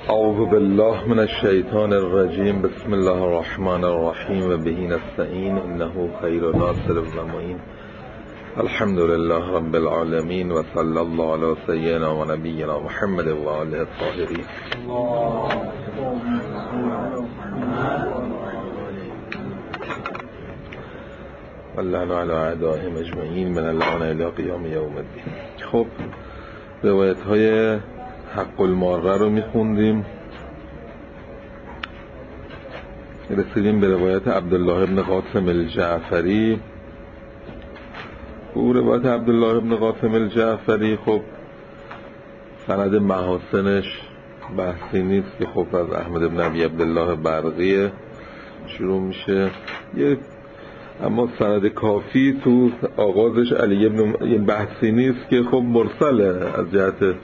اعوذ بالله من الشیطان الرجیم. بسم الله الرحمن الرحیم و به نستعین انه خیر ناصر و معین. الحمد لله رب العالمین و صلی الله علی سیدنا و نبینا محمد و آله الطاهرین. واللعن علی اعدائهم اجمعین من اللعن الی قیام یوم الدین. خب روایت های حق الماره رو میخوندیم، رسیدیم به روایت عبدالله ابن قاسم الجعفری. او روایت عبدالله ابن قاسم الجعفری خب سند محاسنش بحثی نیست که خب از احمد ابن ابی عبدالله برقی شروع میشه، اما سند کافی تو آغازش علی ابن بحثی نیست که خب مرسله. از جهت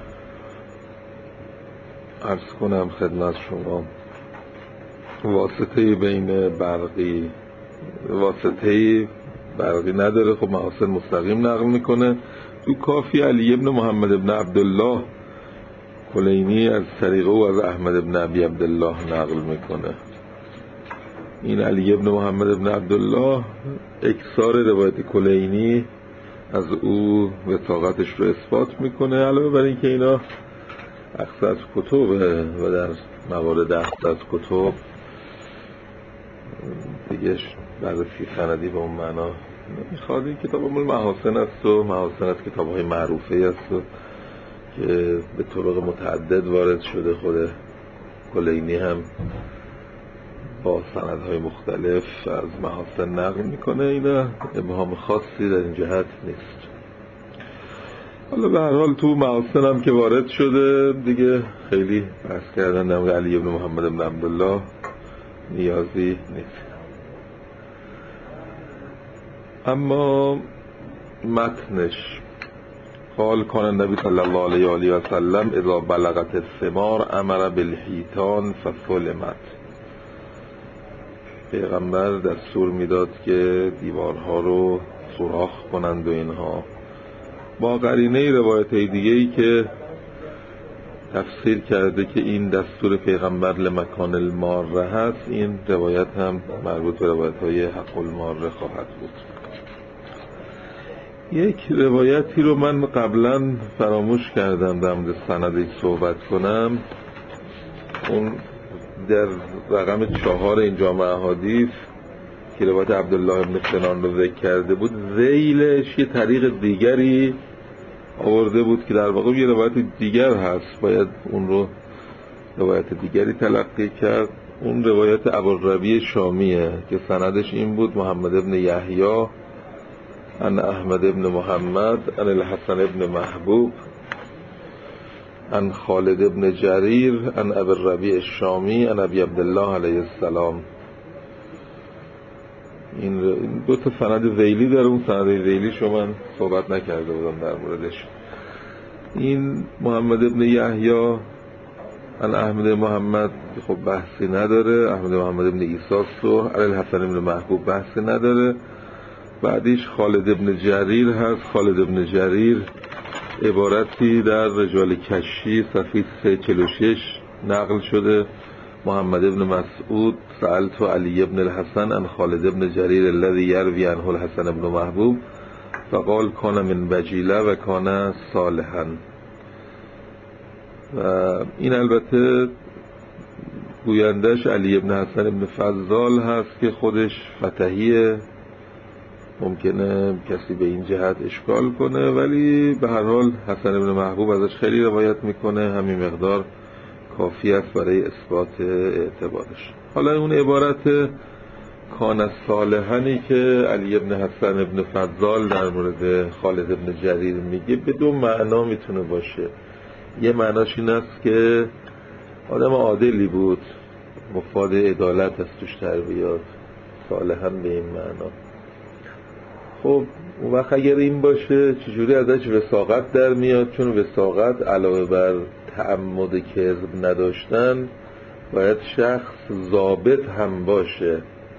عرض کنم خدمت شما واسطه بین برقی نداره، خب محاسن مستقیم نقل میکنه. تو کافی علی ابن محمد ابن عبدالله کلینی از طریقه او از احمد ابن ابی عبدالله نقل میکنه. این علی ابن محمد ابن عبدالله اکثار روایت کلینی از او وثاقتش رو اثبات میکنه، علاوه بر این که اینا اخص از کتبه و در موارد اخص از کتب دیگه بررسی سندی به اون معنا نمیخواد. این کتاب محاسن است و محاسن از کتاب های معروفه است و که به طرق متعدد وارد شده. خود کلینی هم با سندهای مختلف از محاسن نقل میکنه. اینا ابهام خاصی در این جهت نیست. حالا به هر حال تو محاسن هم که وارد شده دیگه خیلی بحث کردن در مورد علی ابن محمد ابن عبدالله نیازی نیست. اما متنش قال کان النبی صلی الله علیه و آله و سلم اذا بلغت الثمار امر بالحیطان فسلمت. پیغمبر دستور میداد که دیوارها رو سوراخ کنند و اینها، با قرینه روایت دیگه‌ای که تفسیر کرده که این دستور پیغمبر لمکان الماره هست. این روایت هم مربوط به روایت های حق الماره خواهد بود. یک روایتی رو من قبلا فراموش کردم در مورد سندش صحبت کنم. اون در رقم 4 این جامع احادیث که روایت عبدالله ابن سنان رو ذکر کرده بود، ذیلش یه طریق دیگری آورده بود که در واقع یه روایت دیگر هست، باید اون رو روایت دیگری تلقی کرد. اون روایت ابوالربیع شامیه که سندش این بود: محمد ابن یحیی عن احمد ابن محمد عن الحسن ابن محبوب عن خالد ابن جریر عن ابوالربیع الشامی عن ابی عبدالله علیه السلام. این دو تا سند ذیلی در اون سند ذیلی شما صحبت نکرده بودم در موردش. این محمد ابن یحیی عن احمد محمد خب بحثی نداره، احمد محمد ابن عیسی و علی الحسن ابن محبوب بحثی نداره. بعدیش خالد ابن جریر هست. خالد ابن جریر عبارتی در رجال کشی صفحه 346 نقل شده: محمد ابن مسعود سألت علی ابن الحسن عن خالد ابن جریر الذي يروي عنه الحسن ابن محبوب فقال كان من بجیله و کان صالحا. و این البته گویندش علی ابن حسن ابن فضال هست که خودش فتحیه، ممکنه کسی به این جهت اشکال کنه، ولی به هر حال حسن ابن محبوب ازش خیلی روایت میکنه، همین مقدار کافی است برای اثبات اعتبارش. حالا اون عبارت کان صالحنی که علی ابن حسن ابن فضال در مورد خالد ابن جریر میگه به دو معنا میتونه باشه. یه معناش این است که آدم عادلی بود، مفاد عدالت از توش تربیات، صالحن به این معنا. خب اون وقت اگر این باشه چجوری ازش وثاقت در میاد؟ چون وثاقت علاوه بر تعمد کذب نداشتن باید شخص ضابط هم باشه،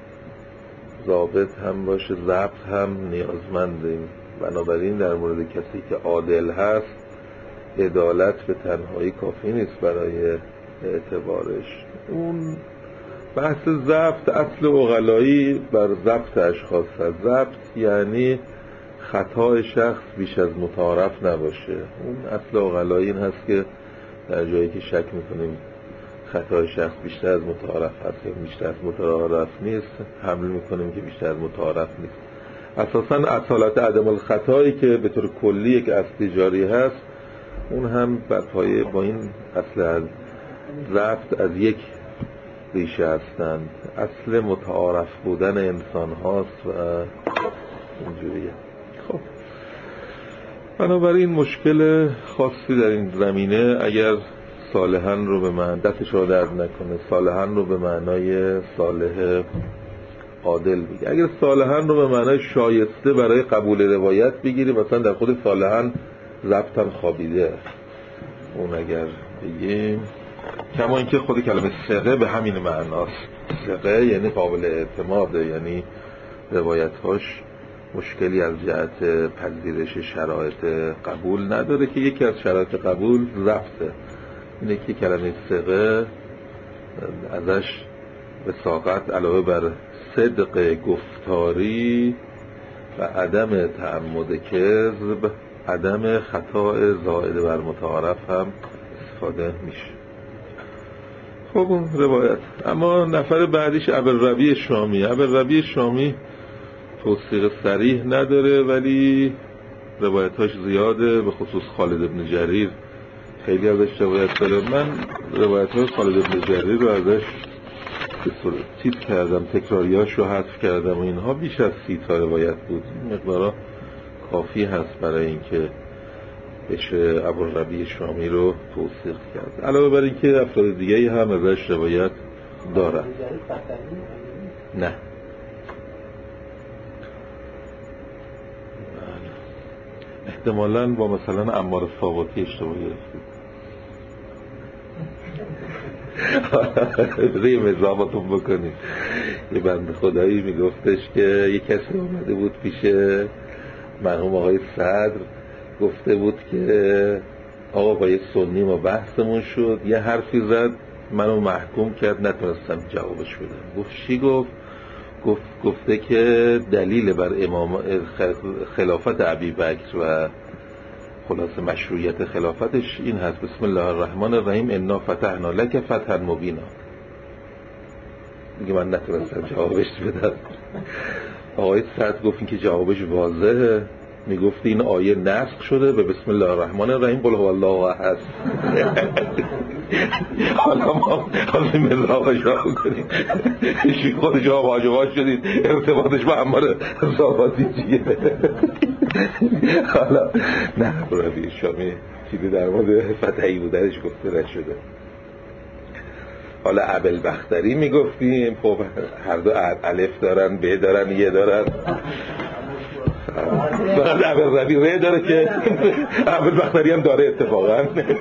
ضبط هم نیازمنده. بنابراین در مورد کسی که عادل هست عدالت به تنهایی کافی نیست برای اعتبارش. اون بحث ضبط، اصل عقلایی بر ضبط اشخاص هست. ضبط یعنی خطای شخص بیش از متعارف نباشه. اون اصل عقلایی این هست که در جایی که شک میکنیم خطای شخص بیشتر از متعارف هست یا بیشتر از متعارف نیست، حمل میکنیم که بیشتر از متعارف نیست. اساساً اصالت عدم الخطایی که به طور کلی یک اصل جاری هست، اون هم بر پایه با این اصل ضبط از یک ریشه هستند. اصل متعارف بودن انسان هاست و اینجوریه. خب بنابراین مشکل خاصی در این زمینه، اگر صالحاً رو به معنی دستش رو درد نکنه، صالحاً رو به معنای صالح عادل بگیر. اگر صالحاً رو به معنای شایسته برای قبول روایت بگیری، مثلا در خود صالحاً ضبطاً خوابیده، اون اگر بگیم، کما اینکه خود کلمه ثقه به همین معناست. ثقه یعنی قابل اعتماده، یعنی روایت‌هاش مشکلی از جهت پذیرش شرایط قبول نداره، که یکی از شرایط قبول ضبطه. اینه که کلمه ثقه ازش وثاقت علاوه بر صدق گفتاری و عدم تعمد کذب، عدم خطا زائد بر متعارف هم استفاده میشه. خب اون روایت. اما نفر بعدیش ابوالربیع شامی. ابوالربیع شامی توثیق صریح نداره ولی روایتاش زیاده، به خصوص خالد بن جریر خیلی ازش روایت داره. من روایت‌های خالد بن جریر رو ازش چیز کردم، تکراریاش رو حذف کردم و اینها بیش از 30 تا روایت بود. این مقدارا کافی هست برای اینکه بشه ابوالربیع شامی رو توثیق کرد، علاوه بر اینکه افراد دیگه هم ازش روایت دارن. نه احتمالاً با مثلا عمار ثابتی اشتباه گرفتید. روی مزاحمتون بکنید. یه بنده خدایی میگفتش که یه کسی اومده بود پیش مرحوم آقای صدر، گفته بود که آقا با یه سنی ما بحثمون شد، یه حرفی زد منو محکوم کرد، نتونستم جوابش بدم. گفت چی گفت؟ گفته که دلیل بر امام خلافت ابوبکر و خلاص مشروعیت خلافتش این هست، بسم الله الرحمن الرحیم انا فتحنا لک فتحا مبینا. میگه من نتونستم جوابش بدم. آقای سعد گفت این که جوابش واضحه، میگفت این آیه نسخ شده به بسم الله الرحمن الرحیم قل هو الله احد. حالا ما حالا مزاقش را کنیم، خود جواب واجبات شدید، ارتباطش با عمار ثابتی چیه؟ حالا نه ابوالربیع شامی چیزی در مورد فتحی بودنش گفته نشده. حالا ابوالبختری میگفتیم، خب هر دو الف دارن، ب دارن، یه دارن، فقط ابوالربیع داره که ابوالبختری هم داره اتفاقا.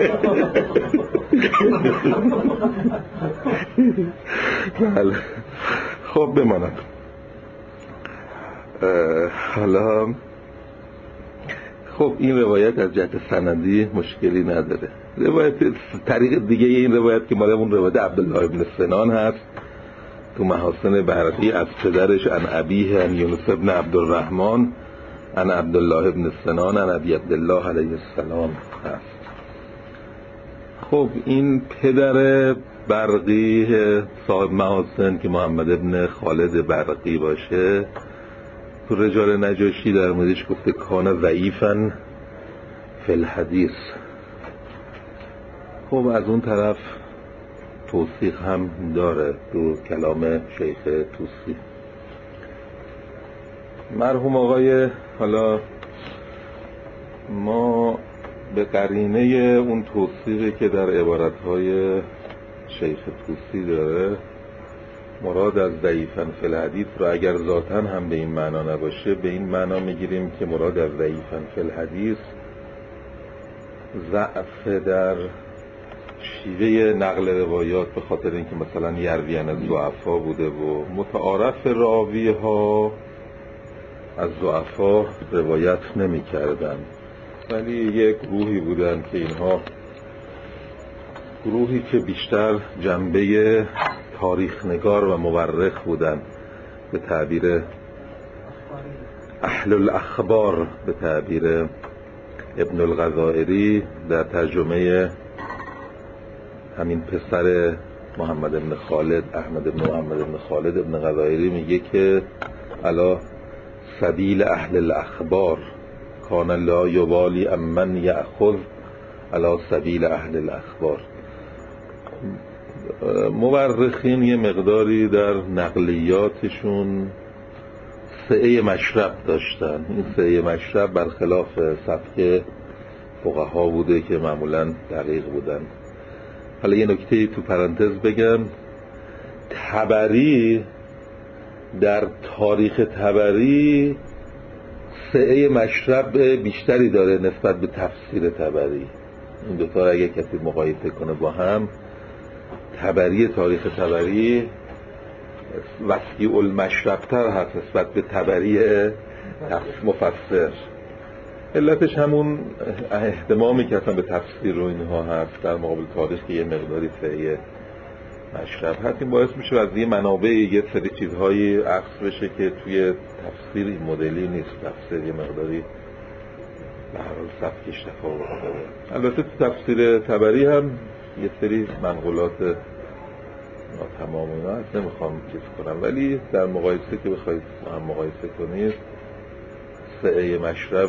بله خب بماند. حالا خب این روایت از جهت سندی مشکلی نداره. روایت طریق دیگه این روایت که مال اون روایت عبدالله ابن سنان هست تو محاسن بهرقی از پدرش عن ابیه عن یونس ابن عبدالرحمن عن عبدالله ابن سنان عن ابی عبدالله علیه السلام هست. خب این پدر برقی صاحب محاسن که محمد ابن خالد برقی باشه، تو رجال نجاشی در موردش گفته کان ضعیفاً فی الحدیث. خب از اون طرف توثیق هم داره تو کلام شیخ طوسی. مرحوم آقای، حالا ما به قرینه اون توثیقی که در عبارتهای شیخ طوسی داره، مراد از ضعیفاً فی الحدیث رو اگر ذاتاً هم به این معنا نباشه، به این معنا میگیریم که مراد از ضعیفاً فی الحدیث ضعف در شیوه نقل روایات، به خاطر اینکه مثلا یرویان از ضعفا بوده و متعارف راوی ها از ضعفا روایت نمی کردن، ولی یک گروهی بودن که اینها گروهی که بیشتر جنبه تاریخ نگار و مورخ بودن، به تعبیر اهل الاخبار، به تعبیر ابن الغذائری در ترجمه همین پسر محمد بن خالد، احمد بن محمد بن خالد ابن غذائری، میگه که علا سبیل اهل الاخبار کان لا یبالی امن یأخذ علا سبیل اهل الاخبار. مورخین یه مقداری در نقلیاتشون سعه مشرب داشتن. این سعه مشرب برخلاف سبک فقها بوده که معمولاً دقیق بودن. حالا یه نکته تو پرانتز بگم، طبری در تاریخ طبری سعه مشرب بیشتری داره نسبت به تفسیر طبری. این دوتا اگه کسی مقایسه کنه با هم، طبری تاریخ طبری وسیع المشرب‌تر هست نسبت به طبری مفسر. علتش همون اهتمامی که اصلا به تفسیر و اینها هست در مقابل تاریخ که یه مقداری سعی مشرب هست. این باعث میشه از یه منابع یه سری چیزهایی عکس بشه که توی تفسیر این مدلی نیست. تفسیر یه مقداری به هر حال سبکش تفاوت داره. البته تو تفسیر طبری هم یه سری منقولات تمام اینا هست، نمیخوام چیز کنم، ولی در مقایسه که بخواید هم مقایسه کنید، سعه مشرب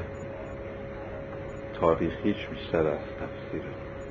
تاریخیش بیشتر از تفسیره.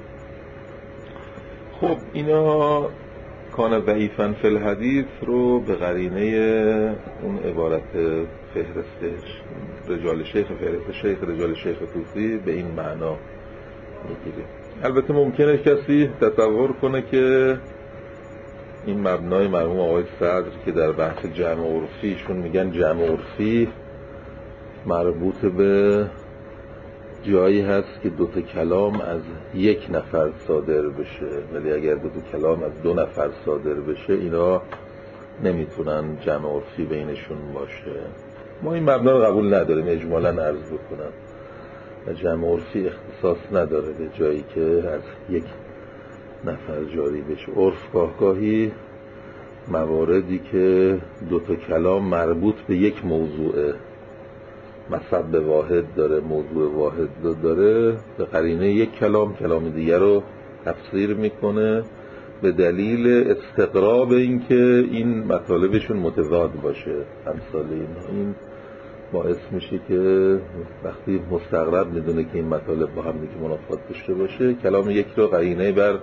خب اینا کان ضعیفاً فی الحدیث رو به قرینه اون عبارت فهرستش رجال شیخ، فهرست شیخ رجال شیخ طوسی به این معنا میگیره. البته ممکنه کسی تصور کنه که این مبنای مرحوم آقای صدر که در بحث جمع عرفیشون میگن جمع عرفی مربوط به جایی هست که دوتا کلام از یک نفر صادر بشه، ولی اگر دوتا کلام از دو نفر صادر بشه اینا نمیتونن جمع عرفی بینشون باشه. ما این مبنا رو قبول نداریم، اجمالاً عرض بکنم، و جمع عرفی اختصاص نداره به جایی که از یک نفر جاری بشه. عرف گاهی مواردی که دوتا کلام مربوط به یک موضوعه، مصب واحد داره، موضوع واحد داره، به قرینه یک کلام دیگر رو تفسیر میکنه به دلیل استقراب این که این مطالبشون متضاد باشه. امثال این باعث میشه که وقتی مستقرب میدونه که این مطالب با هم دیگه منافات داشته باشه، کلام یک رو قرینه بر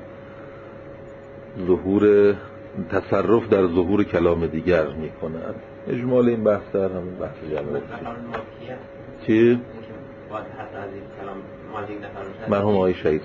ظهور تصرف در ظهور کلام دیگر میکنن. اجمال این بحث در همین بحث جمع چی؟ مرحوم آقای شهید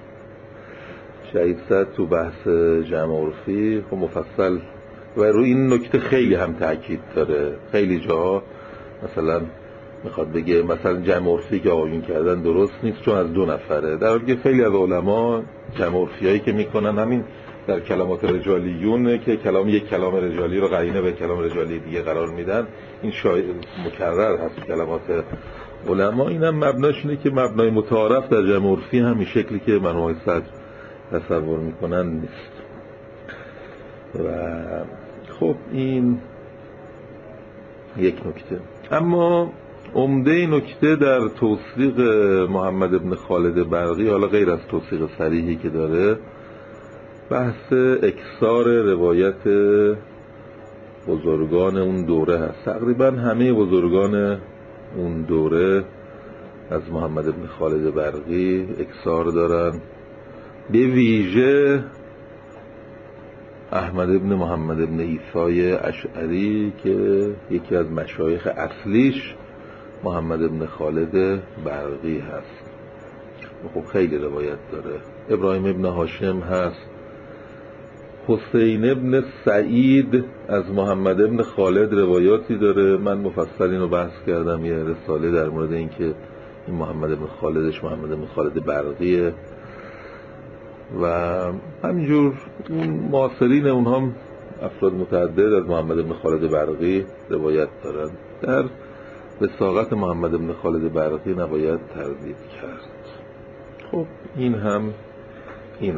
صدر تو بحث جمع عرفی خب مفصل و روی این نکته خیلی هم تأکید داره. خیلی جاها مثلا میخواد بگه مثلا جمع عرفی که آقایون کردن درست نیست چون از دو نفره، در حالی که خیلی از علما جمع عرفی هایی که میکنن همین در کلمات رجالیون که یک کلام رجالی رو قرینه به کلام رجالی دیگه قرار میدن، این مکرر هست کلمات علما. این هم مبناش اینه که مبنای متعارف در جمع عرفی همین شکلی که مرحوم صدر تصور میکنن نیست. و خب این یک نکته. اما عمده نکته در توثیق محمد بن خالد برقی، حالا غیر از توثیق صریحی که داره، بحث اکثار روایت بزرگان اون دوره هست. تقریبا همه بزرگان اون دوره از محمد بن خالد برقی اکثار دارن، به ویژه احمد بن محمد بن عیسی اشعری که یکی از مشایخ اصلیش محمد بن خالد برقی هست. خب خیلی روایت داره. ابراهیم بن هاشم هست. حسین بن سعید از محمد بن خالد روایاتی داره. من مفصل اینو بحث کردم، یه رساله در مورد این که این محمد بن خالدش محمد بن خالد برقیه. و همینجور اون معاصرین اونها هم افراد متعدد از محمد بن خالد برقی روایت دارن. در وثاقت محمد بن خالد برقی نباید تردید کرد. خب این هم این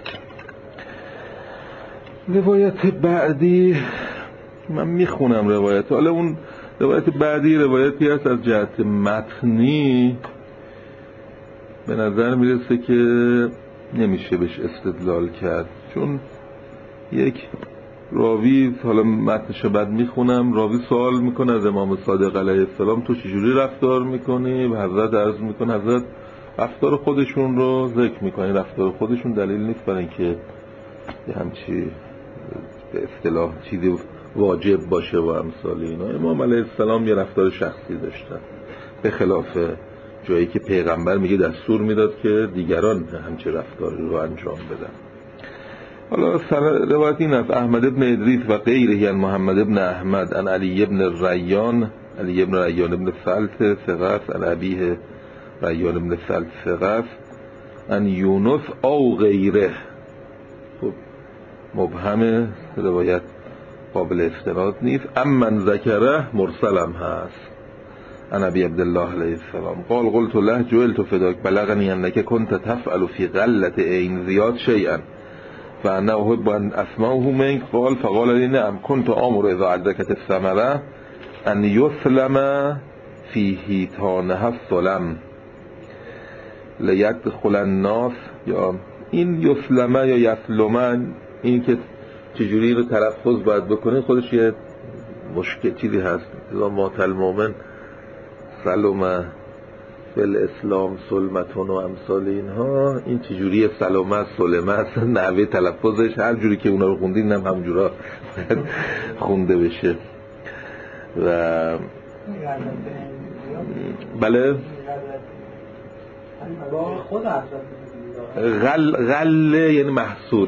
روایت بعدی من میخونم روایت. حالا اون روایت بعدی روایتی هست از جهت متنی به نظر میرسه که نمیشه بهش استدلال کرد، چون یک راوی، حالا متنش بعد میخونم، راوی سوال میکنه از امام صادق علیه السلام تو چجوری رفتار میکنی؟ و حضرت عرض میکنه حضرت رفتار خودشون رو ذکر میکنه. رفتار خودشون دلیل نیست برای اینکه یه همچی به اصطلاح چیزی واجب باشه و امثال اینا. امام علیه السلام یه رفتار شخصی داشتن، به خلاف جایی که پیغمبر میگه دستور میداد که دیگران همچه رفتاری رو انجام بدن. حالا روایت این است: احمد ابن ادریس و غیره یعنی محمد ابن احمد ان علی ابن ریان ابن سلط ثقف ان ابیه ریان ابن سلط ثقف ان یونس او غیره. خب مبهم، روایت قابل استناد نیست. امن ذکره مرسلم هست. ان ابی عبدالله علیه السلام قال قلت له جعلت فداک بلغنی انک کنت تفعل فی غلة عین زیاد شیئا فانا احب ان اسمعه منک. قال فقال لی نعم كنت آمر اذا ادرکت الثمره ان یسلم فی حیطانها السلم لیدخل الناس. یا این یسلمه یا یسلمن، این که چجوری رو تلفظ باید بکنه خودش یه مشکل چیزی هست. اذا مات المؤمن سلمه بالاسلام سلمتون و امثال اینها، این چجوری سلمه سلمه اصلا نحوه تلفظش هر جوری که اونا رو خوندین هم همجورا خونده بشه. و بله غله یعنی محصول.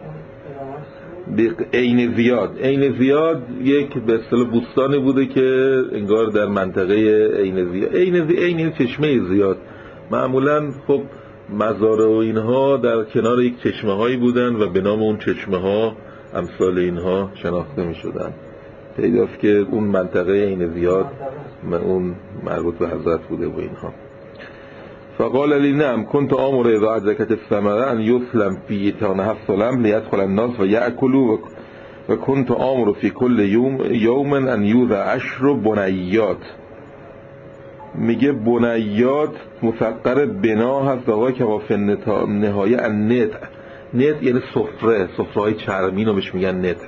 عین زیاد، عین زیاد یک به اصطلاح بوستانی بوده که انگار در منطقه عین زیاد، عین چشمه زیاد. معمولا خب مزارع و اینها در کنار یک چشمه هایی بودن و به نام اون چشمه ها امثال اینها شناخته می شدن. پیداست که اون منطقه عین زیاد اون مربوط به حضرت بوده و اینها. فقال لی نعم كنت آمر اذا ادرکت الثمره ان یسلم فی حیطانها السلم لیدخل الناس و یأکلوا و كنت آمر فی کل یوم ان یوضع 10 بنیات. میگه بنیات مسقر بنا هست آقا که با نهایه النت. نت یعنی سفره چرمی رو بهش میگن نت.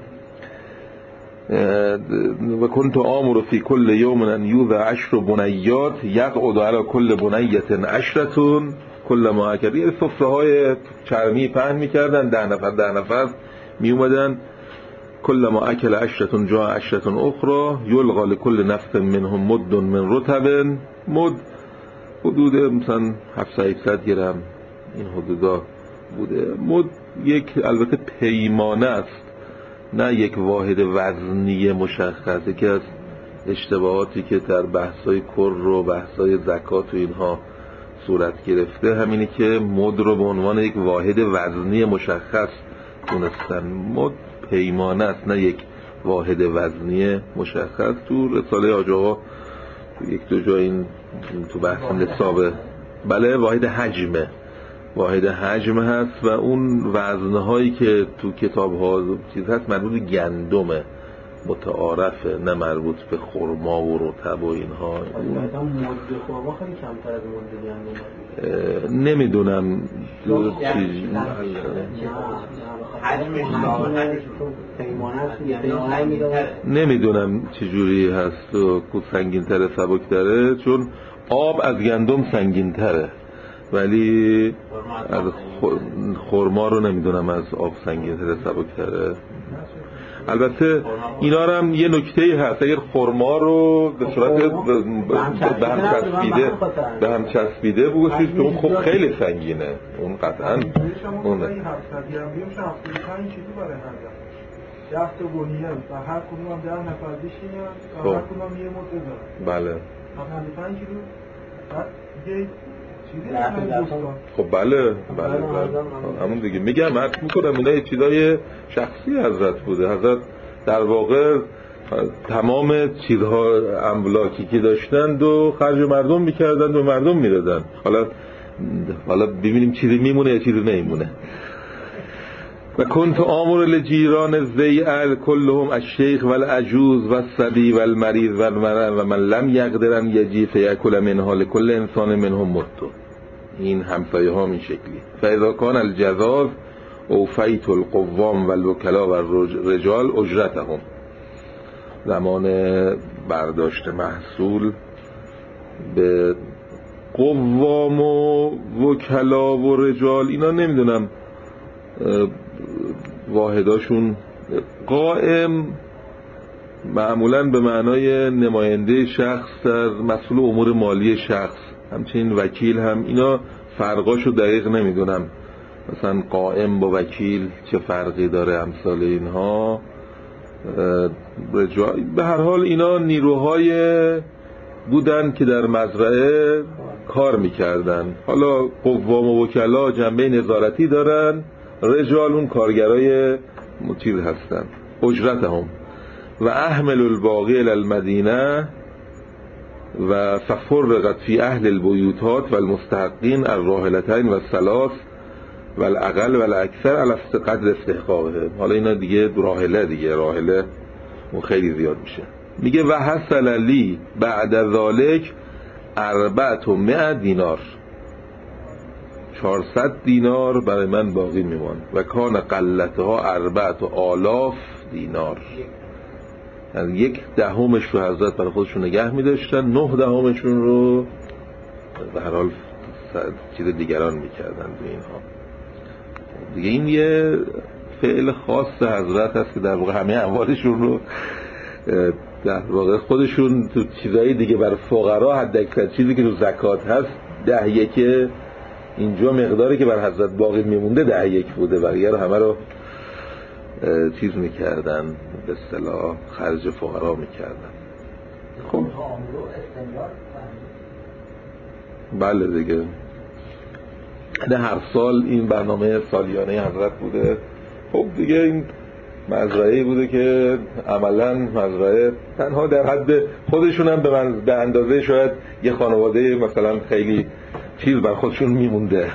و كنت آمر فی کل یوم ان یوضع 10 بنیات یقعد علی کل بنیت 10 کل ما اکل. یعنی سفره های چرمی پهن میکردن، 10 نفر می اومدن، کل ما اکل 10 جا 10 اخرى یلقى لكل نفس منهم مد من رطب. مد حدود مثلا 700 گرم این حدودا بوده. مد یک البته پیمانه است، نه یک واحد وزنی مشخصه، که از اشتباهاتی که در بحث‌های کر و بحث‌های زکات و اینها صورت گرفته همینی که مد رو به عنوان یک واحد وزنی مشخص دونستن. مد پیمانه است، نه یک واحد وزنی مشخص. تو رساله حاج آقا یک دو جا این تو بحث نصابه، بله واحد حجمه، واحد حجم هست و اون وزنهایی که تو کتاب ها چیز هست مربوط به گندمه، متعارفه، نه مربوط به خرما و رطب و اینها. مد خرما خیلی کمتر از مد گندم. نمیدونم نمیدونم چجوری هست و سنگین تره سبک تره، چون آب از گندم سنگین تره، ولی از خرما رو نمیدونم از آب سنگین تره سبک تره. البته اینا هم یه نکته‌ای هست، اگر خرما رو به صورت به هم چسبیده بگوشید که اون خب خیلی سنگینه، اون قطعا اونه. 700 گرم بیام 75 کیلو برای هر 10 تا بنیه و هر کدوم هم 10 نفر بشینن و هر کدوم یه مد بذارن. بله 75 کیلو بعد یه خب بله همون دیگه میگم، حد میکنم اینا یه چیزای شخصی حضرت بوده. حضرت در واقع تمام چیزها املاکی که داشتن و خرج مردم میکردن و مردم میدادن. حالا حالا ببینیم چیزی میمونه یا چیزی نمیمونه. و کنت آمر لجیران الزیعل کلهم الشیخ والعجوز والصبی والمریض و من لم یقدر ان یجی فیأکل منها لكل انسان منهم مد. این همسایه ها این شکلی. فاذا کان الجزاز اوفیت القوام والوکلا والرجال اجرتهم. زمان برداشت محصول به قوام و وکلا و رجال، اینا نمیدونم واحداشون. قائم معمولاً به معنای نماینده شخص در مسئول امور مالی شخص، همچنین وکیل هم. اینا فرقاشو دقیق نمیدونم، مثلا قائم با وکیل چه فرقی داره، امثال اینها. به هر حال اینا نیروهای بودن که در مزرعه کار میکردن. حالا قوام و وکلا جنبه نظارتی دارن، رجال اون کارگرای چیز هستن. اجرتهم و احمل الباقی الى المدینه و ففرقت فی اهل البیوتات و المستحقین الراحلتین و الثلاث و الاقل و الاکثر علی قدر استحقاقه. حالا اینا دیگه راحله اون خیلی زیاد میشه. میگه و حصل لی بعد ذالک 400 دینار، 400 دینار برای من باقی میمان. و کان قلتها 4000 دینار، یعنی 1/10 رو حضرت برای خودشون نگه میداشتن، 9/10 رو به هر حال چیز دیگران میکردن به اینها دیگه. این یه فعل خاص حضرت هست که در واقع همه اموالشون رو در واقع خودشون تو چیزایی دیگه برای فقرا، حد اکثر چیزی که تو زکات هست 10 اینجا مقداری که بر حضرت باقی میمونده 10 بوده، بقیه همه رو چیز میکردن، به اصطلاح خرج فقرا میکردن. خب بله دیگه، هر سال این برنامه سالیانه حضرت بوده. خب دیگه این مزرعه‌ای بوده که عملاً مزرعه تنها در حد خودشون هم به اندازه شاید یه خانواده مثلا خیلی چیز بر خودشون میمونده.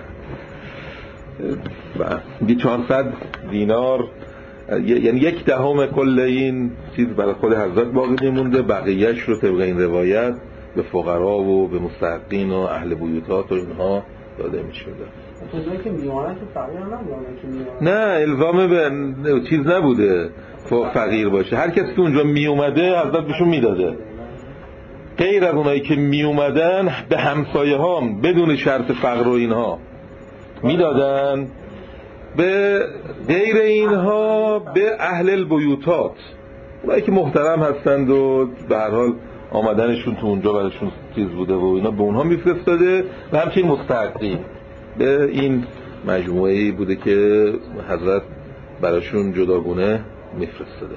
400 دینار یعنی 1/10 کل این چیز برای خود حضرت باقی میمونده، بقیه‌اش رو طبق این روایت به فقرا و به مستحقین و اهل بیوتات و اینها داده میشده. کسایی که میوانن که فقیر نه الزام به چیز نبوده فقیر باشه. هر کسی که اونجا می اومده حضرت بهشون میداده، غیر از اونایی که می اومدن به همسایه ها بدون شرط فقر و اینها میدادن، به غیر اینها به اهل البیوتات، اونایی که محترم هستند و به هر حال آمدنشون تو اونجا براشون چیز بوده و اینا به اونها میفرستاده، و همچنین مستحقین. به این مجموعه‌ای بوده که حضرت براشون جداگونه میفرستاده.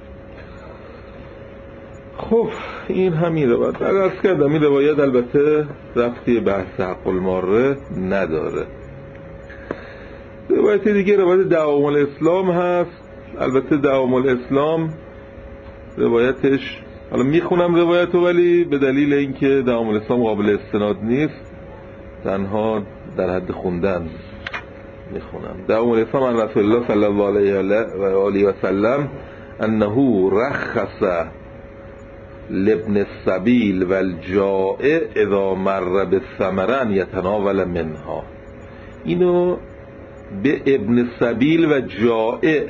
خب این همین روایت عرض کردم. این روایت البته ربطی بحث حق الماره نداره. روایت دیگه روایت دوام الاسلام هست. البته دوام الاسلام روایتش، حالا میخونم روایتو ولی به دلیل اینکه دوام الاسلام قابل استناد نیست تنها در حد خوندن میخونم. دوام الاسلام عن رسول الله صلی الله علیه و آله و سلم انه رخص لابن السبیل والجائع اذا مر بالثمران یتناول منها. اینو به ابن السبیل و جائع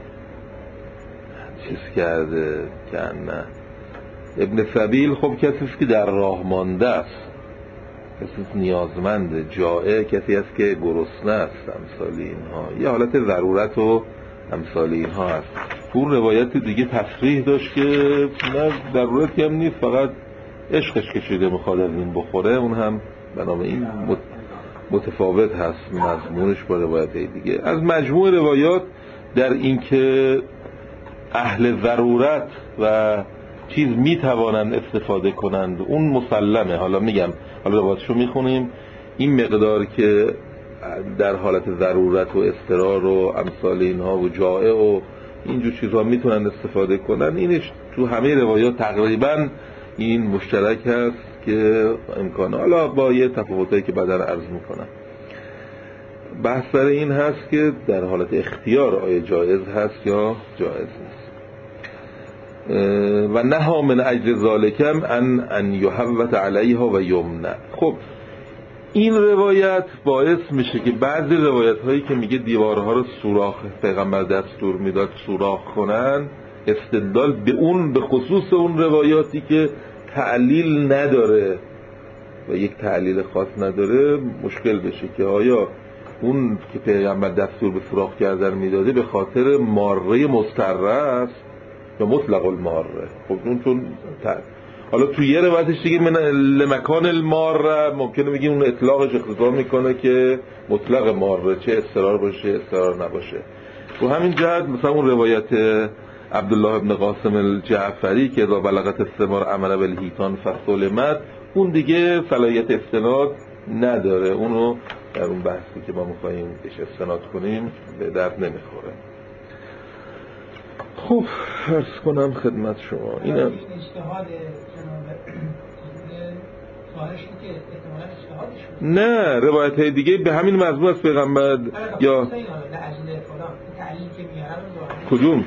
چیز کرده که نه. ابن سبیل خب کسی است که در راه مانده است، کسی است نیازمنده. جائع کسی است که گرسنه است، امثال اینها. یه حالت ضرورت و امثال اینها هست. اون روایت دیگه تصریح داشت که نه ضرورتی هم نیست، فقط عشقش کشیده میخواد از این بخوره. اون هم بنابراین متفاوت هست مضمونش با روایت دیگه. از مجموع روایات در این که اهل ضرورت و چیز میتوانند استفاده کنند اون مسلمه. حالا میگم، حالا روایتشو میخونیم، این مقدار که در حالت ضرورت و اضطرار و امثال اینها و جائع و اینجور چیزها میتونن استفاده کنن، اینش تو همه روایات تقریبا این مشترک هست که امکانه، حالا با یه تفاوتایی که بعدا عرض میکنم. بحث سر این هست که در حالت اختیار آیا جایز هست یا جایز نیست. و نها من اجل ذالکم ان یحوط علیها و یمنع. خب این روایت باعث میشه که بعضی روایت هایی که میگه دیوارها رو سوراخ، پیغمبر دستور میداد سوراخ کنن، استدلال به اون، به خصوص اون روایاتی که تعلیل نداره و یک تعلیل خاص نداره، مشکل بشه که آیا اون که پیغمبر دستور به سوراخ کردن میداده به خاطر ماره مستره است یا مطلق الماره. خب اون چون حالا توی یه روایتش دیگه من لمکان الماره ممکنه بگیم اون اطلاقش اقتضا میکنه که مطلق ماره، چه اضطرار باشه اضطرار نباشه. تو همین جهت مثلا اون روایت عبدالله ابن قاسم الجعفری که اذا بلغت الثمار امر بالحیطان فسلمت، اون دیگه صلاحیت استناد نداره، اونو در اون بحثی که ما می‌خوایم بهش استناد کنیم به درد نمیخوره. خب عرض کنم خدمت شما اینم اجتهاد نه، روایت های دیگه به همین مضمون از پیغمبر یا کدوم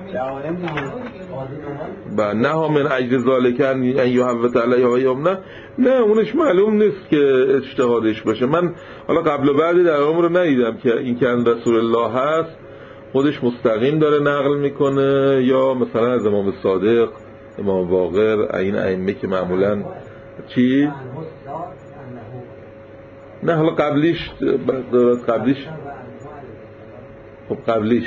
با نه من اجل ذالک ان یحوط علیها و یمنع، نه اونش معلوم نیست که اجتهادش باشه. من حالا قبل و بعد در عمر رو ندیدم که این که رسول الله هست خودش مستقیم داره نقل میکنه یا مثلا از امام صادق، امام باقر، این ائمه که معمولا چی؟ نه حالا قبلیش خب قبلیش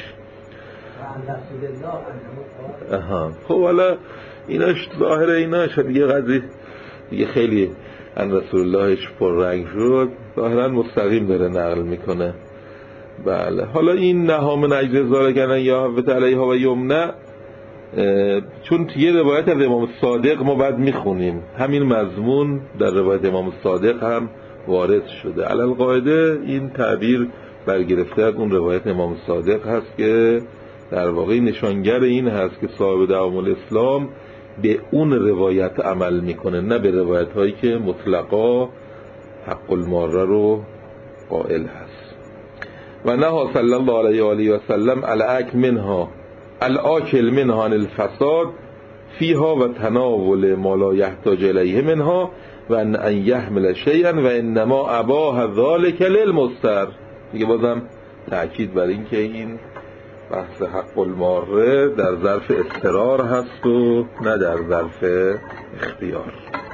خب حالا ایناش ظاهر ایناش دیگه قضیه دیگه خیلی ان رسول اللهش پر رنگ شد، ظاهرا مستقیم داره نقل میکنه. بله حالا این نها من اجل ذالک ان یحوط علیها و یمنع، چون یه روایت از امام صادق ما بعد میخونیم، همین مضمون در روایت امام صادق هم وارد شده. علی القاعده این تعبیر برگرفته از اون روایت امام صادق هست که در واقع نشانگر این هست که صاحب دوام الاسلام به اون روایت عمل میکنه، نه به روایت هایی که مطلقا حق الماره رو قائل هست. و نها صلی الله علیه و آله و سلم الاکل منها عن الفساد فیها و تناول ما لا یحتاج الیه منها و ان یحمل شیئا و انما اباح ذلک للمضطر. دیگه بازم تأکید بر این که این بحث حق الماره در ظرف اضطرار هست و نه در ظرف اختیار.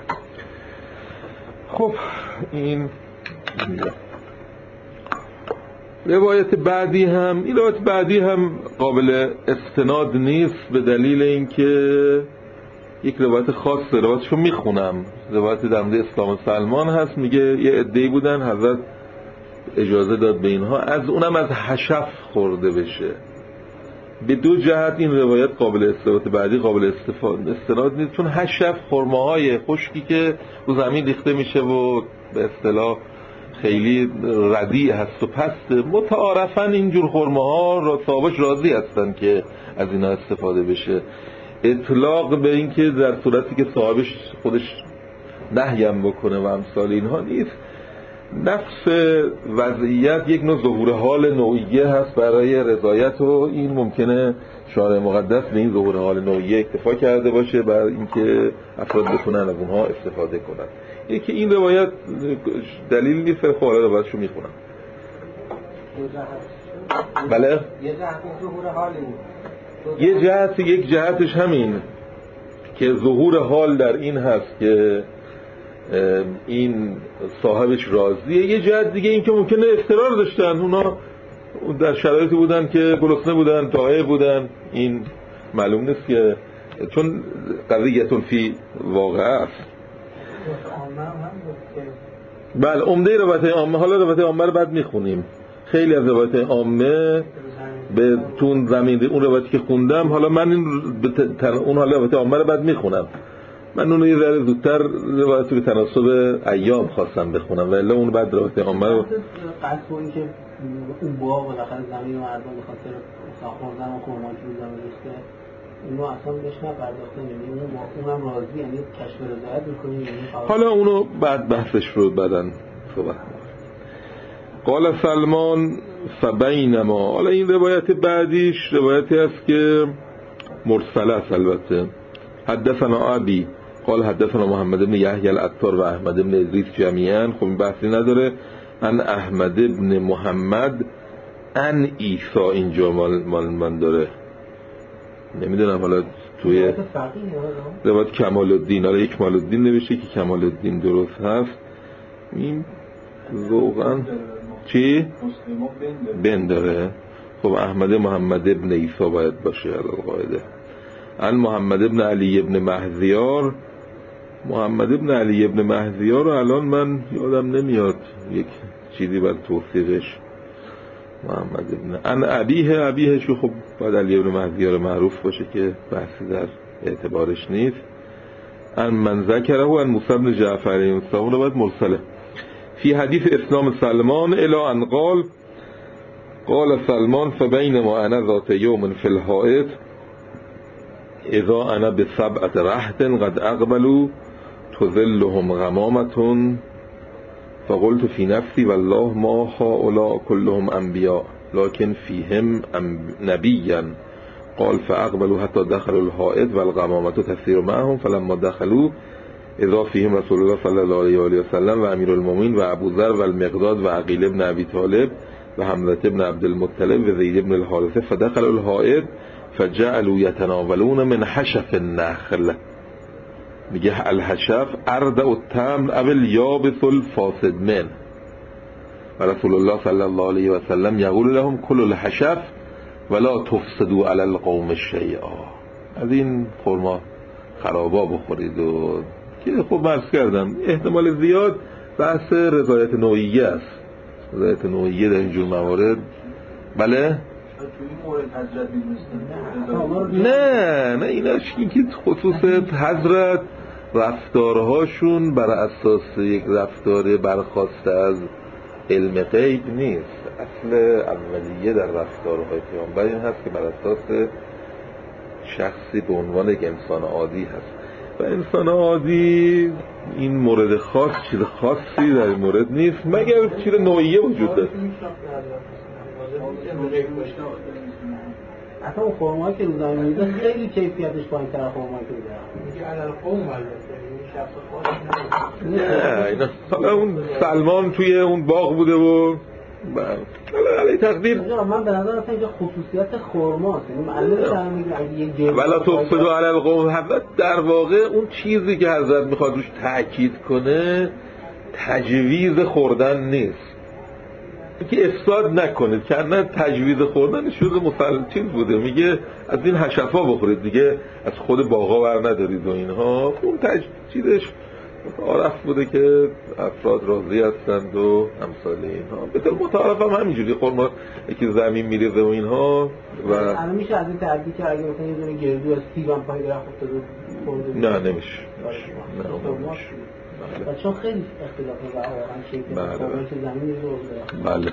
خب این روایت بعدی هم، این روایت بعدی هم قابل استناد نیست به دلیل اینکه یک روایت خاصه، روایتشو میخونم، روایت در مورد اسلام سلمان هست، میگه یه عده‌ای بودن حضرت اجازه داد به اینها از اونم از حشف خورده بشه. به دو جهت این روایت قابل استناد، بعدی قابل استناد نیست، چون حشف خرماهای خشکی که رو زمین ریخته میشه و به اصطلاح خیلی ردیع هست و پست، متعارفاً اینجور خرماها را صاحبش راضی هستن که از اینا استفاده بشه. اطلاق به این که در صورتی که صاحبش خودش نهیم بکنه و امثال اینها نیست. نفس وضعیت یک نوع ظهور حال نوعیه هست برای رضایت و این ممکنه شارع مقدس به این ظهور حال نوعیه اکتفا کرده باشه برای اینکه افراد بتونن از اونها استفاده کنن. یکی این روایت دلیل نیست، خواهر روایتشو میخونم. بله یک جهتش همین که ظهور حال در این هست که این صاحبش راضیه. یه جهت دیگه این که ممکنه اضطرار داشتن، اونا در شرایطی بودن که گرسنه بودن، تائه بودن، این معلوم نیست که چون قضیه‌تون فی واقع است. بله عمده روایت عامه، حالا روایت عامه رو بعد میخونیم. خیلی از روایت عامه به تون زمین اون روایتی که خوندم، حالا من اون حالا روایت عامه رو بعد میخونم. من اون یه ذره زودتر روایت به تناسب ایام خواستم بخونم ولی اون بعد روایت عامه رو قصد کنیم که اون باغ بالاخره زمین مردم به خاطر ساختمان و خرماکی رو زمین ریخته اونو اصلا بهش نپرداختن، یعنی اونم راضی، یعنی کشف رضایت میکنیم. حالا اونو بعد بحثش رو بعدن صحبت. قال سلمان فبینما، حالا این روایت بعدیش روایتی است که مرسله است البته. حدثنا ابی قال حدثنا محمد بن یحیی العطار و احمد بن ادریس جمیعا، خب این بحثی نداره. ان احمد بن محمد ان عیسی، اینجا مال من داره، نمیدونم حالا توی روایت کمال الدین، حالا یک کمال الدین نوشته که کمال الدین درست هست. این واقعا چی؟ بن داره. خب احمد محمد ابن عیسی باید باشه القاعده. ان محمد ابن علی ابن مهذیار، محمد ابن علی ابن مهذیار رو الان من یادم نمیاد یک چیزی بر توصیفش. محمد ابن ان ابیه شو، خب باید علی ابن مهذیار معروف باشه که بحثی در اعتبارش نیست. ان من ذکره ان موسی بن جعفر، این رو باید مرسله. فی حدیث اسلام سلمان الی ان قال سلمان فبینما انا ذات یوم فی الحائط اذا انا بسبعة رهط قد اقبلوا تظلهم غمامة فقلت في نفسي والله ما هؤلاء كلهم انبیاء لكن فيهم نبيا قال فاقبلوا حتى دخلوا الحائط والغمامة تسير معهم فلما دخلوا اذا فيهم رسول الله صلى الله عليه وآله وسلم و امیر المؤمنین و ابو ذر و المقداد و عقیل ابن ابی طالب و حمزة ابن عبد المطلب و زید ابن الحارثه فدخلوا الحائط فجعلوا يتناولون من حشف النخل. میگه الحشف اردع التمر او الیابس الفاسد من و رسول الله صلی الله علیه و سلم یقول لهم کلوا الحشف ولا تفسدوا علی القوم شیئا. از این خرما خرابا بخورید. و که خب عرض کردم احتمال زیاد بحث رضایت نوعیه است. رضایت نوعیه در اینجور موارد بله نه ایناش این که خصوص حضرت رفتارهاشون بر اساس یک رفتار برخواسته از علم غیب نیست. اصل اولیه در رفتارهای پیامبر این هست که بر اساس شخصی به عنوان یک انسان عادی هست و انسان عادی این مورد خاص چیز خاصی در این مورد نیست مگر چیز نوعیه وجود داره. اصلا اون خرمایی که روزانه میده خیلی کیفیتش پایین‌تر از خرمایی که میده. میگه علل قوم البته. نه حالا اون سلمان توی اون باغ بوده و علی تقدیر من به نظر اصلا اینجا خصوصیت خرماست. یعنی معلم میگه ولا تفسدوا علی القوم، در واقع اون چیزی که حضرت میخواد روش تاکید کنه تجویز خوردن نیست که افساد نکنید، که نه تجویز خوردن شروع مسلطین بوده. میگه از این حشفا بخورید دیگه، از خود باغا ور ندارید و اینها. اون چیزش متعارف بوده که افراد راضی هستند و امثال اینها. به طور متعارف هم همینجوری خورما یکی زمین میریزه و اینها. و الان میشه از این تعبیر که اگه مثلا یه دونه گردو از سیب هم پای درخت افتاده خورده نه نمیشه. و چون خیلی اختلافه واقعا شکل که زمین رو بله.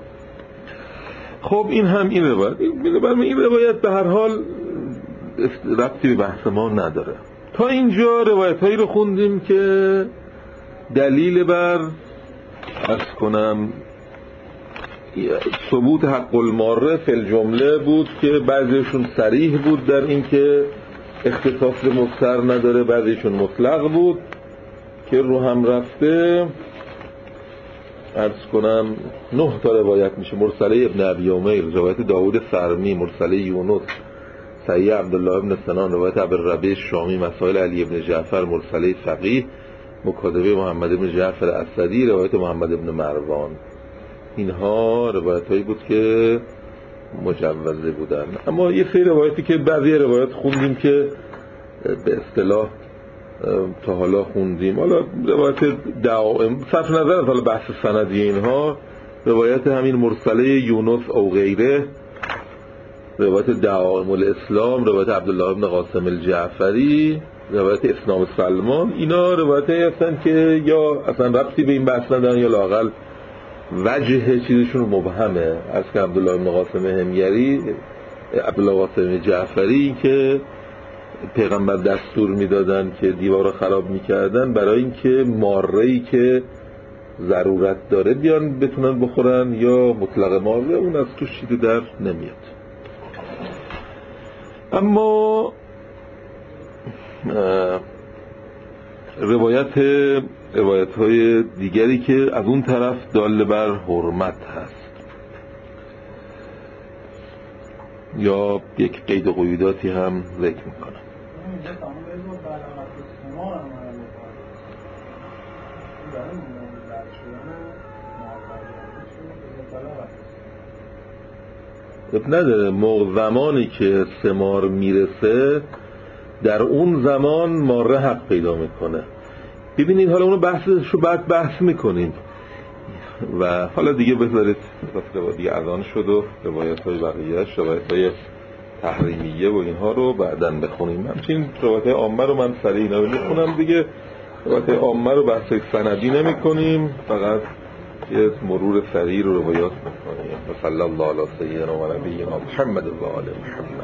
خب این هم این روایت به هر حال ربطی به بحث ما نداره. تا اینجا روایت هایی رو خوندیم که دلیل بر عرض کنم ثبوت حق الماره فی الجمله بود که بعضیشون صریح بود در این که اختصاص مستر نداره، بعضیشون مطلق بود که رو هم رفته. عرض کنم 9 تا روایت میشه. مرسله ابن ابی عمیر، روایت داوود سرمی، مرسله یونس، صحیح عبدالله ابن سنان، روایت ابوالربیع شامی، مسائل علی ابن جعفر، مرسله فقیه، مکاتبه محمد ابن جعفر اسدی، روایت محمد ابن مروان. اینها روایت هایی بود که مجوزه بودن. اما یه سری روایتی که بعضی روایت خوندیم که به اصطلاح تا حالا خوندیم، حالا روایت دعائم صرف نظر از حالا بحث سندی اینها، روایت همین مرسله یونس او غیره، روایت دعائم الاسلام، روایت عبدالله ابن قاسم الجعفری، روایت اسلام سلمان، اینا روایتی هستن که یا اصلا ربطی به این بحث ندارن یا لااقل وجه چیزشون مبهمه. از که عبدالله ابن قاسم همگری ابوالقاسم جعفری که پیغمبر دستور میدادن که دیوار رو خراب میکردن برای اینکه ماره‌ای که ضرورت داره بیان بتونن بخورن، یا مطلق ماره اون از توش چیزی در نمیاد. اما روایت‌های دیگری که از اون طرف دال بر حرمت هست یا یک قید و قیوداتی هم ذکر میکنم. نداره زمانی که ثمار میرسه در اون زمان ماره حق پیدا میکنه. ببینید حالا اونو بحثشو بعد بحث میکنیم و حالا دیگه بذارید دیگه اذان شد و روایت‌های بقیه‌اش، روایت‌های تحریمیه و اینها رو بعداً بخونیم. همچنین روایت‌های عامه رو من سریع اینا رو میخونم دیگه. روایت‌های عامه رو بحث سندی نمی‌کنیم، فقط یه مرور سریع رو روایات می‌کنیم. صلی الله علی سیدنا و نبینا محمد و آل محمد.